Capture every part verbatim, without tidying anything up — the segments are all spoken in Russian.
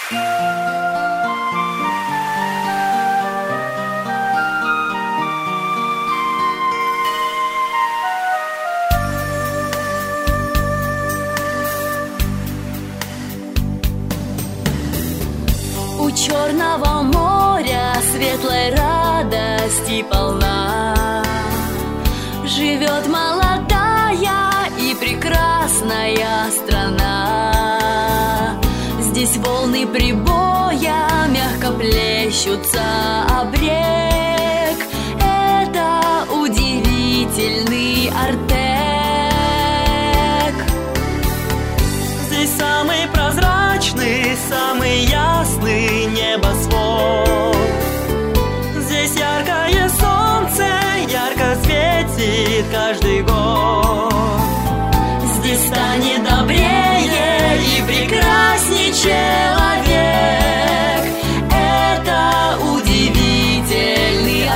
У Черного моря светлой радости полна, живет молодая и прекрасная страна. Здесь волны прибоя мягко плещутся об брег. Это удивительный Артек. Здесь самый прозрачный, самый ясный небосвод. Здесь яркое солнце, ярко светит каждый год. Здесь станет добрее и прекрасней человек. Это удивительный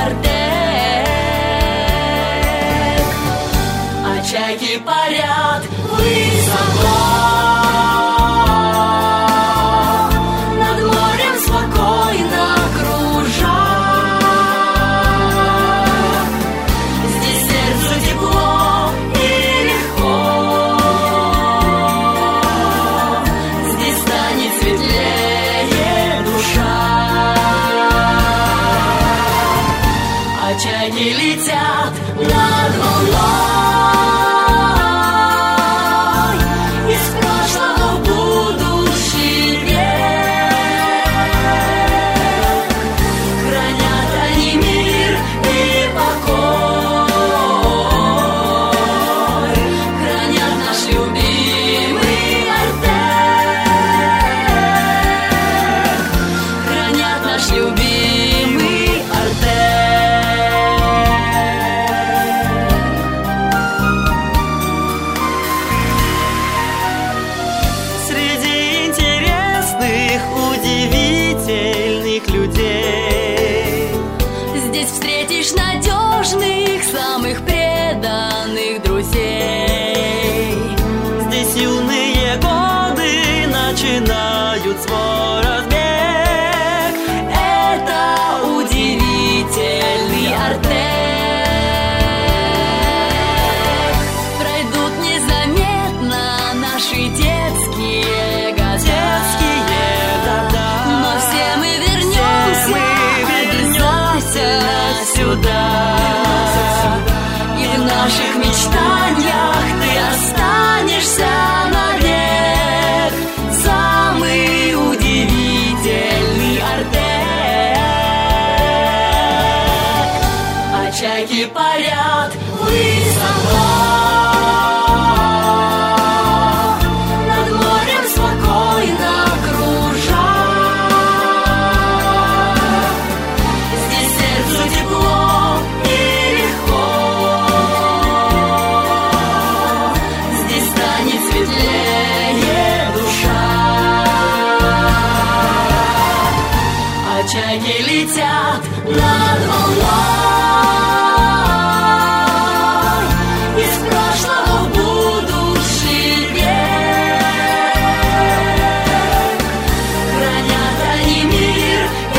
Артек. А чайки парят высоко над морем, спокойно кружат. Здесь сердцу тепло и легко. Здесь станет светлее душа. А чайки летят над волной. Здесь встретишь надежных, самых преданных друзей. Здесь юные годы начинают свой разбег. Это удивительный Артек. Пройдут незаметно наши детские года. Детские года. Но все мы вернемся, сюда. И в наших мечтаниях ты останешься навек. Самый удивительный Артек. А чайки парят высоко над морем, спокойно кружат. Здесь сердцу тепло и легко. Здесь станет светлее душа. А чайки летят над волной. Из прошлого в будущий век. Хранят они мир и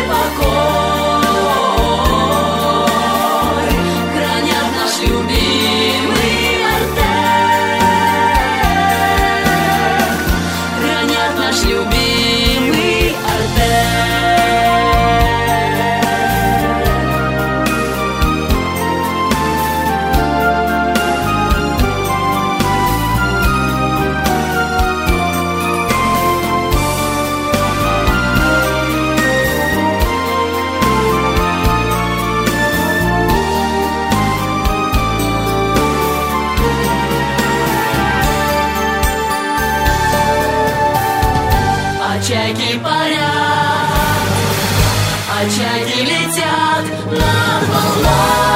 покой. Хранят наш любимый Артек. Хранят наш любимый Артек. Чайки парят, а чайки летят над волной.